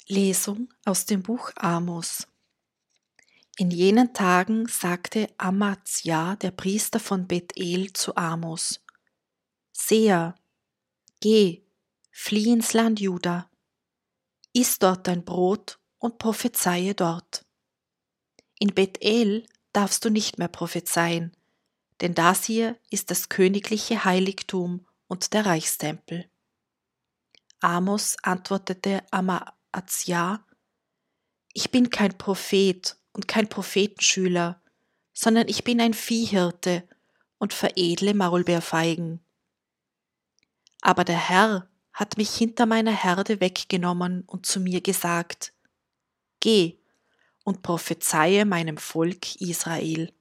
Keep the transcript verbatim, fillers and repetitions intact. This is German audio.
Lesung aus dem Buch Amos. In jenen Tagen sagte Amazia, der Priester von Bethel, zu Amos: Seher, geh, flieh ins Land Juda, iss dort dein Brot und prophezeie dort. In Bethel darfst du nicht mehr prophezeien, denn das hier ist das königliche Heiligtum und der Reichstempel. Amos antwortete Amazia: Ich bin kein Prophet und kein Prophetenschüler, sondern ich bin ein Viehhirte und veredle Maulbeerfeigen. Aber der Herr hat mich hinter meiner Herde weggenommen und zu mir gesagt: Geh und prophezeie meinem Volk Israel.